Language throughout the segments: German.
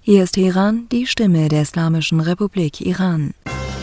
Hier ist Teheran, die Stimme der Islamischen Republik Iran.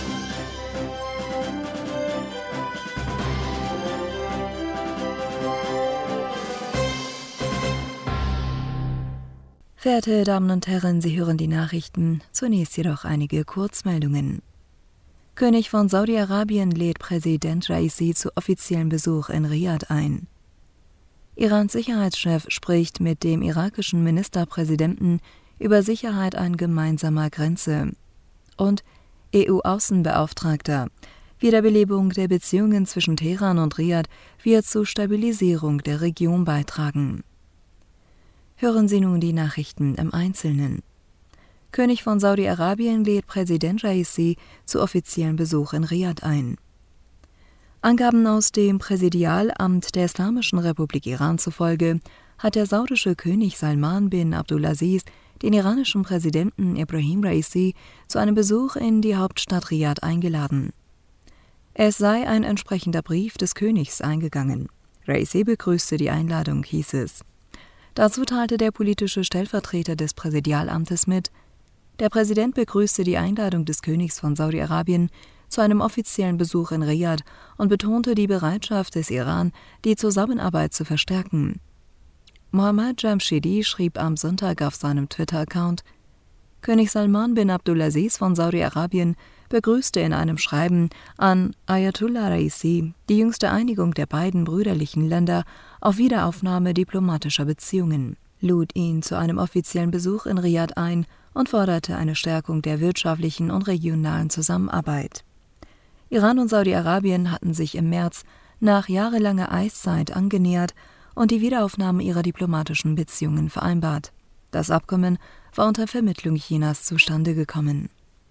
Verehrte Damen und Herren, Sie hören die Nachrichten, zunächst jedoch einige Kurzmeldungen. König von Saudi-Arabien lädt Präsident Raisi zu offiziellem Besuch in Riad ein. Irans Sicherheitschef spricht mit dem irakischen Ministerpräsidenten über Sicherheit an gemeinsamer Grenze. Und EU-Außenbeauftragter: Wiederbelebung der Beziehungen zwischen Teheran und Riad wird zur Stabilisierung der Region beitragen. Hören Sie nun die Nachrichten im Einzelnen. König von Saudi-Arabien lädt Präsident Raisi zu offiziellem Besuch in Riad ein. Angaben aus dem Präsidialamt der Islamischen Republik Iran zufolge hat der saudische König Salman bin Abdulaziz den iranischen Präsidenten Ebrahim Raisi zu einem Besuch in die Hauptstadt Riad eingeladen. Es sei ein entsprechender Brief des Königs eingegangen. Raisi begrüßte die Einladung, hieß es. Dazu teilte der politische Stellvertreter des Präsidialamtes mit: Der Präsident begrüßte die Einladung des Königs von Saudi-Arabien zu einem offiziellen Besuch in Riad und betonte die Bereitschaft des Iran, die Zusammenarbeit zu verstärken. Mohammad Jamshidi schrieb am Sonntag auf seinem Twitter-Account: König Salman bin Abdulaziz von Saudi-Arabien begrüßte in einem Schreiben an Ayatollah Raisi die jüngste Einigung der beiden brüderlichen Länder auf Wiederaufnahme diplomatischer Beziehungen, lud ihn zu einem offiziellen Besuch in Riad ein und forderte eine Stärkung der wirtschaftlichen und regionalen Zusammenarbeit. Iran und Saudi-Arabien hatten sich im März nach jahrelanger Eiszeit angenähert und die Wiederaufnahme ihrer diplomatischen Beziehungen vereinbart. Das Abkommen war unter Vermittlung Chinas zustande gekommen.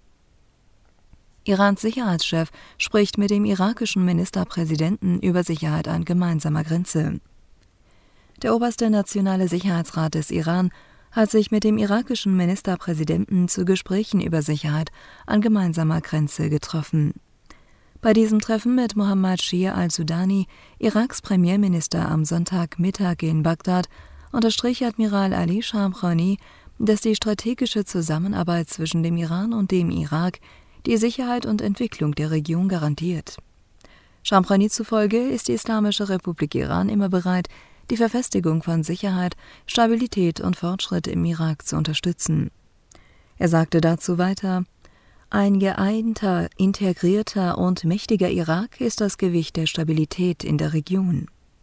Irans Sicherheitschef spricht mit dem irakischen Ministerpräsidenten über Sicherheit an gemeinsamer Grenze. Der oberste Nationale Sicherheitsrat des Iran hat sich mit dem irakischen Ministerpräsidenten zu Gesprächen über Sicherheit an gemeinsamer Grenze getroffen. Bei diesem Treffen mit Mohammad Shia al-Sudani, Iraks Premierminister, am Sonntagmittag in Bagdad, unterstrich Admiral Ali Shamkhani, dass die strategische Zusammenarbeit zwischen dem Iran und dem Irak die Sicherheit und Entwicklung der Region garantiert. Shamkhani zufolge ist die Islamische Republik Iran immer bereit, die Verfestigung von Sicherheit, Stabilität und Fortschritt im Irak zu unterstützen. Er sagte dazu weiter: Ein geeinter, integrierter und mächtiger Irak ist das Gewicht der Stabilität in der Region.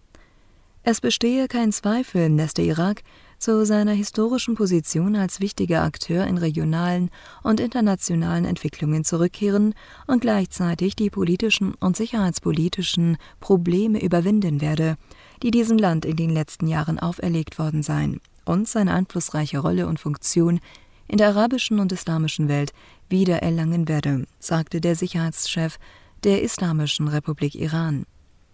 Es bestehe kein Zweifel, dass der Irak zu seiner historischen Position als wichtiger Akteur in regionalen und internationalen Entwicklungen zurückkehren und gleichzeitig die politischen und sicherheitspolitischen Probleme überwinden werde, die diesem Land in den letzten Jahren auferlegt worden seien, und seine einflussreiche Rolle und Funktion in der arabischen und islamischen Welt wiedererlangen werde, sagte der Sicherheitschef der Islamischen Republik Iran.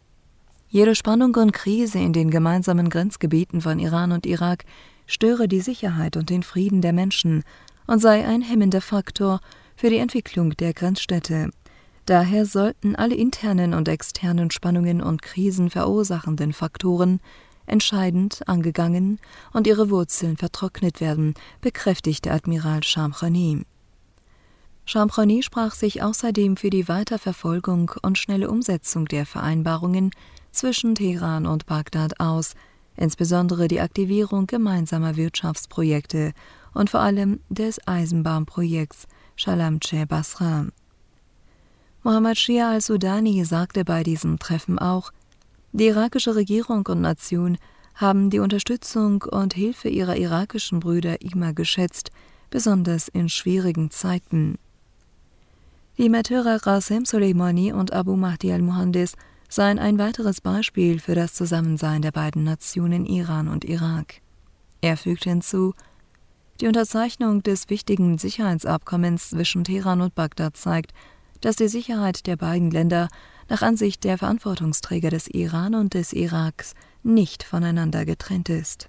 Jede Spannung und Krise in den gemeinsamen Grenzgebieten von Iran und Irak störe die Sicherheit und den Frieden der Menschen und sei ein hemmender Faktor für die Entwicklung der Grenzstädte. Daher sollten alle internen und externen Spannungen und Krisen verursachenden Faktoren entscheidend angegangen und ihre Wurzeln vertrocknet werden, bekräftigte Admiral Shamkhani. Shamkhani sprach sich außerdem für die Weiterverfolgung und schnelle Umsetzung der Vereinbarungen zwischen Teheran und Bagdad aus, insbesondere die Aktivierung gemeinsamer Wirtschaftsprojekte und vor allem des Eisenbahnprojekts Shalamche Basra. Mohammad Shia al-Sudani sagte bei diesem Treffen auch: Die irakische Regierung und Nation haben die Unterstützung und Hilfe ihrer irakischen Brüder immer geschätzt, besonders in schwierigen Zeiten. Die Märtyrer Qasem Soleimani und Abu Mahdi al-Muhandis seien ein weiteres Beispiel für das Zusammensein der beiden Nationen Iran und Irak. Er fügte hinzu: Die Unterzeichnung des wichtigen Sicherheitsabkommens zwischen Teheran und Bagdad zeigt, dass die Sicherheit der beiden Länder nach Ansicht der Verantwortungsträger des Iran und des Iraks nicht voneinander getrennt ist.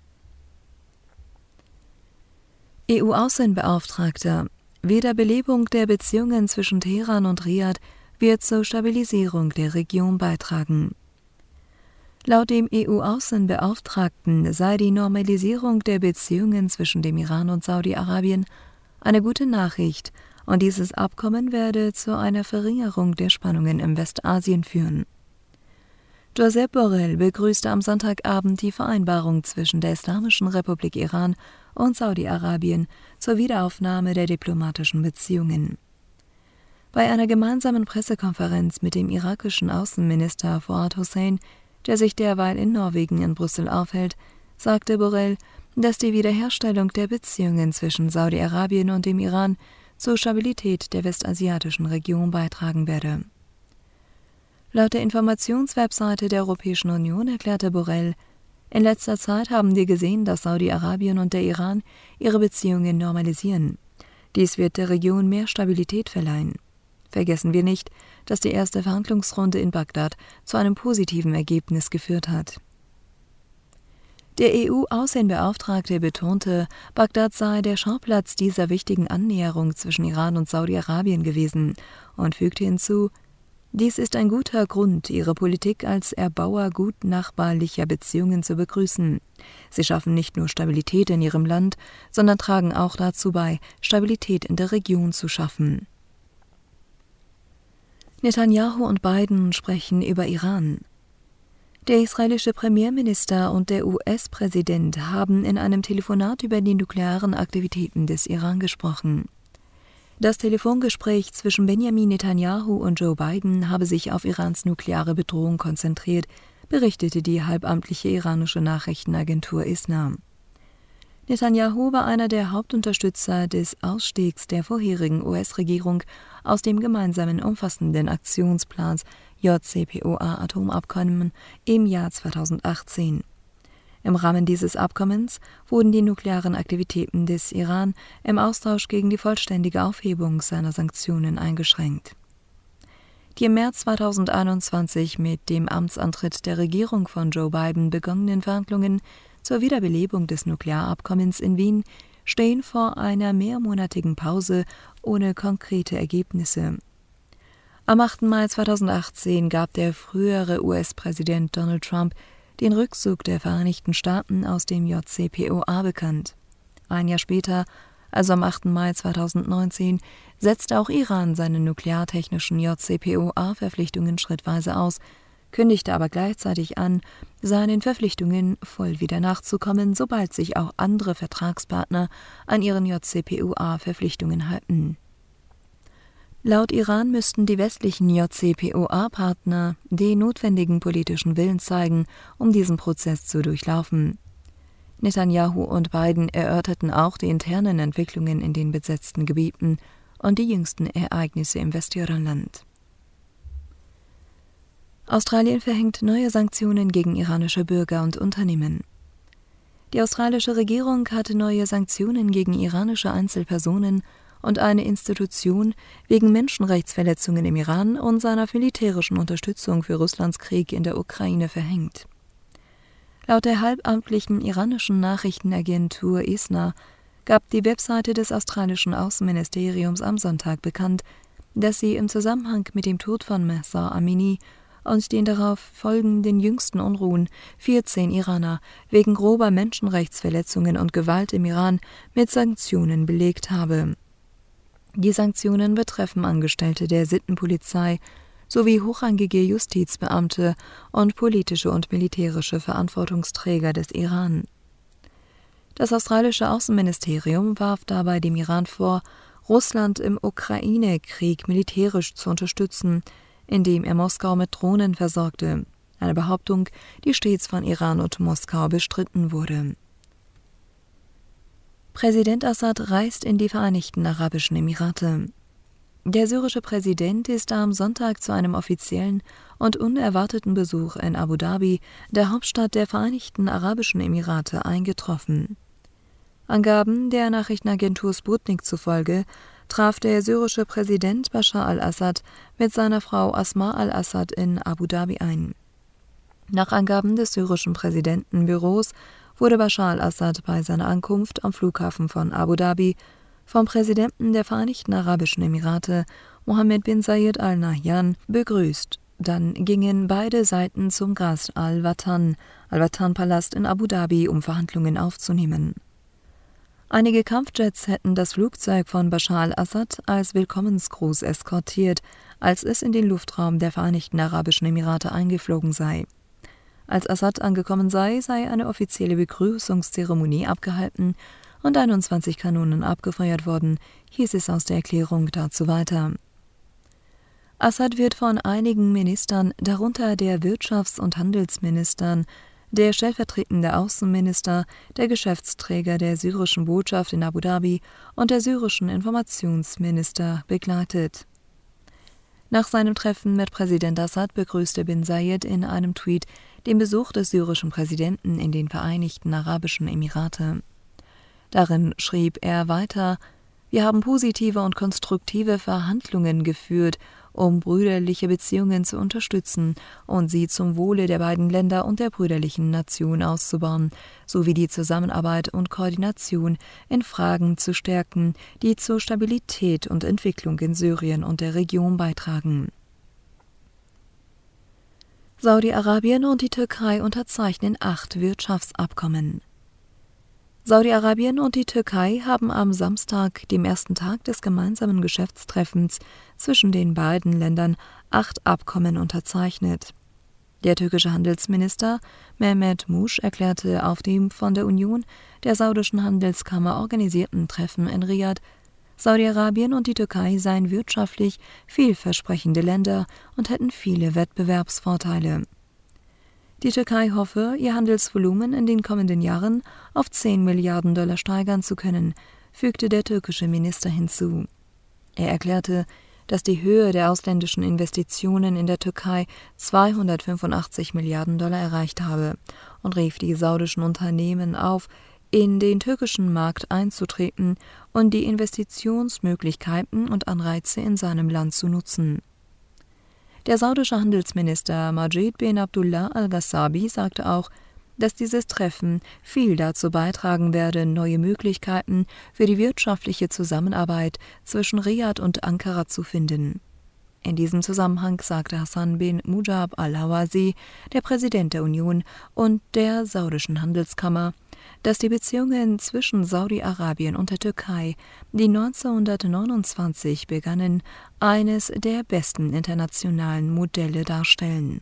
EU-Außenbeauftragter: Wiederbelebung der Beziehungen zwischen Teheran und Riad wird zur Stabilisierung der Region beitragen. Laut dem EU-Außenbeauftragten sei die Normalisierung der Beziehungen zwischen dem Iran und Saudi-Arabien eine gute Nachricht und dieses Abkommen werde zu einer Verringerung der Spannungen im Westasien führen. Josep Borrell begrüßte am Sonntagabend die Vereinbarung zwischen der Islamischen Republik Iran und Saudi-Arabien zur Wiederaufnahme der diplomatischen Beziehungen. Bei einer gemeinsamen Pressekonferenz mit dem irakischen Außenminister Fuad Hussein, der sich derweil in Norwegen in Brüssel aufhält, sagte Borrell, dass die Wiederherstellung der Beziehungen zwischen Saudi-Arabien und dem Iran zur Stabilität der westasiatischen Region beitragen werde. Laut der Informationswebseite der Europäischen Union erklärte Borrell, in letzter Zeit haben wir gesehen, dass Saudi-Arabien und der Iran ihre Beziehungen normalisieren. Dies wird der Region mehr Stabilität verleihen. Vergessen wir nicht, dass die erste Verhandlungsrunde in Bagdad zu einem positiven Ergebnis geführt hat. Der EU-Außenbeauftragte betonte, Bagdad sei der Schauplatz dieser wichtigen Annäherung zwischen Iran und Saudi-Arabien gewesen und fügte hinzu, dies ist ein guter Grund, ihre Politik als Erbauer gut nachbarlicher Beziehungen zu begrüßen. Sie schaffen nicht nur Stabilität in ihrem Land, sondern tragen auch dazu bei, Stabilität in der Region zu schaffen. Netanyahu und Biden sprechen über Iran. Der israelische Premierminister und der US-Präsident haben in einem Telefonat über die nuklearen Aktivitäten des Iran gesprochen. Das Telefongespräch zwischen Benjamin Netanyahu und Joe Biden habe sich auf Irans nukleare Bedrohung konzentriert, berichtete die halbamtliche iranische Nachrichtenagentur ISNA. Netanyahu war einer der Hauptunterstützer des Ausstiegs der vorherigen US-Regierung aus dem gemeinsamen umfassenden Aktionsplans JCPOA-Atomabkommen im Jahr 2018. Im Rahmen dieses Abkommens wurden die nuklearen Aktivitäten des Iran im Austausch gegen die vollständige Aufhebung seiner Sanktionen eingeschränkt. Die im März 2021 mit dem Amtsantritt der Regierung von Joe Biden begonnenen Verhandlungen zur Wiederbelebung des Nuklearabkommens in Wien stehen vor einer mehrmonatigen Pause ohne konkrete Ergebnisse. Am 8. Mai 2018 gab der frühere US-Präsident Donald Trump den Rückzug der Vereinigten Staaten aus dem JCPOA bekannt. Ein Jahr später, also am 8. Mai 2019, setzte auch Iran seine nukleartechnischen JCPOA-Verpflichtungen schrittweise aus, kündigte aber gleichzeitig an, seinen Verpflichtungen voll wieder nachzukommen, sobald sich auch andere Vertragspartner an ihren JCPOA-Verpflichtungen halten. Laut Iran müssten die westlichen JCPOA-Partner den notwendigen politischen Willen zeigen, um diesen Prozess zu durchlaufen. Netanyahu und Biden erörterten auch die internen Entwicklungen in den besetzten Gebieten und die jüngsten Ereignisse im Westjordanland. Australien verhängt neue Sanktionen gegen iranische Bürger und Unternehmen. Die australische Regierung hatte neue Sanktionen gegen iranische Einzelpersonen und eine Institution wegen Menschenrechtsverletzungen im Iran und seiner militärischen Unterstützung für Russlands Krieg in der Ukraine verhängt. Laut der halbamtlichen iranischen Nachrichtenagentur ISNA gab die Webseite des australischen Außenministeriums am Sonntag bekannt, dass sie im Zusammenhang mit dem Tod von Mahsa Amini und den darauf folgenden jüngsten Unruhen 14 Iraner wegen grober Menschenrechtsverletzungen und Gewalt im Iran mit Sanktionen belegt habe. Die Sanktionen betreffen Angestellte der Sittenpolizei sowie hochrangige Justizbeamte und politische und militärische Verantwortungsträger des Iran. Das australische Außenministerium warf dabei dem Iran vor, Russland im Ukraine-Krieg militärisch zu unterstützen, indem er Moskau mit Drohnen versorgte, eine Behauptung, die stets von Iran und Moskau bestritten wurde. Präsident Assad reist in die Vereinigten Arabischen Emirate. Der syrische Präsident ist am Sonntag zu einem offiziellen und unerwarteten Besuch in Abu Dhabi, der Hauptstadt der Vereinigten Arabischen Emirate, eingetroffen. Angaben der Nachrichtenagentur Sputnik zufolge traf der syrische Präsident Bashar al-Assad mit seiner Frau Asma al-Assad in Abu Dhabi ein. Nach Angaben des syrischen Präsidentenbüros wurde Bashar al-Assad bei seiner Ankunft am Flughafen von Abu Dhabi vom Präsidenten der Vereinigten Arabischen Emirate, Mohammed bin Zayed al Nahyan, begrüßt. Dann gingen beide Seiten zum Qasr al-Watan-Palast in Abu Dhabi, um Verhandlungen aufzunehmen. Einige Kampfjets hätten das Flugzeug von Bashar al-Assad als Willkommensgruß eskortiert, als es in den Luftraum der Vereinigten Arabischen Emirate eingeflogen sei. Als Assad angekommen sei eine offizielle Begrüßungszeremonie abgehalten und 21 Kanonen abgefeuert worden, hieß es aus der Erklärung dazu weiter. Assad wird von einigen Ministern, darunter der Wirtschafts- und Handelsministern, der stellvertretende Außenminister, der Geschäftsträger der syrischen Botschaft in Abu Dhabi und der syrischen Informationsminister begleitet. Nach seinem Treffen mit Präsident Assad begrüßte bin Zayed in einem Tweet den Besuch des syrischen Präsidenten in den Vereinigten Arabischen Emirate. Darin schrieb er weiter: Wir haben positive und konstruktive Verhandlungen geführt, um brüderliche Beziehungen zu unterstützen und sie zum Wohle der beiden Länder und der brüderlichen Nation auszubauen, sowie die Zusammenarbeit und Koordination in Fragen zu stärken, die zur Stabilität und Entwicklung in Syrien und der Region beitragen. Saudi-Arabien und die Türkei unterzeichnen 8 Wirtschaftsabkommen. Saudi-Arabien und die Türkei haben am Samstag, dem ersten Tag des gemeinsamen Geschäftstreffens zwischen den beiden Ländern, 8 Abkommen unterzeichnet. Der türkische Handelsminister Mehmet Muş erklärte auf dem von der Union der saudischen Handelskammer organisierten Treffen in Riad, Saudi-Arabien und die Türkei seien wirtschaftlich vielversprechende Länder und hätten viele Wettbewerbsvorteile. Die Türkei hoffe, ihr Handelsvolumen in den kommenden Jahren auf 10 Milliarden $ steigern zu können, fügte der türkische Minister hinzu. Er erklärte, dass die Höhe der ausländischen Investitionen in der Türkei 285 Milliarden $ erreicht habe und rief die saudischen Unternehmen auf, in den türkischen Markt einzutreten und die Investitionsmöglichkeiten und Anreize in seinem Land zu nutzen. Der saudische Handelsminister Majid bin Abdullah al-Gassabi sagte auch, dass dieses Treffen viel dazu beitragen werde, neue Möglichkeiten für die wirtschaftliche Zusammenarbeit zwischen Riad und Ankara zu finden. In diesem Zusammenhang sagte Hassan bin Mujab al-Hawazi, der Präsident der Union und der saudischen Handelskammer, dass die Beziehungen zwischen Saudi-Arabien und der Türkei, die 1929 begannen, eines der besten internationalen Modelle darstellen.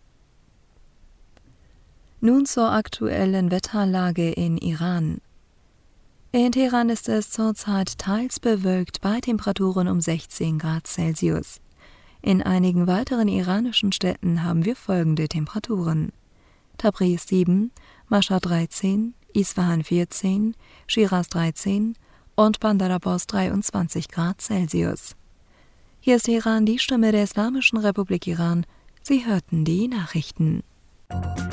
Nun zur aktuellen Wetterlage in Iran. In Teheran ist es zurzeit teils bewölkt bei Temperaturen um 16 Grad Celsius. In einigen weiteren iranischen Städten haben wir folgende Temperaturen: Tabriz 7, Mashhad 13, Isfahan 14, Schiraz 13 und Bandar Abbas 23 Grad Celsius. Hier ist Teheran, die Stimme der Islamischen Republik Iran. Sie hörten die Nachrichten.